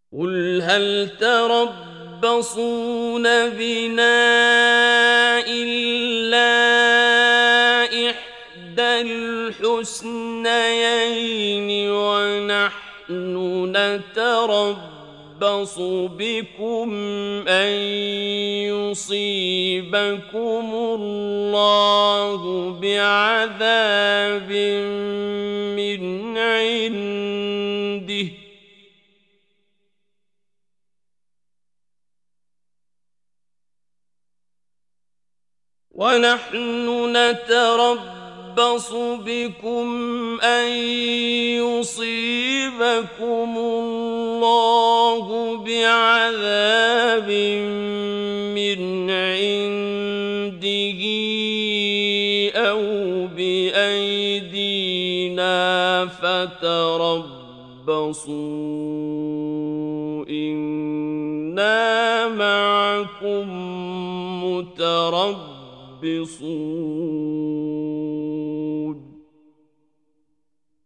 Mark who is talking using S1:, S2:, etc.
S1: قل هل تربصون بنا إلا إحدى الحسنيين ونحن نتربص بكم أن يصيبكم الله بعذاب من عنده ونحن نتربص بكم أن يصيبكم الله بعذاب من عنده أو بأيدينا فتربصوا إنا معكم متربصون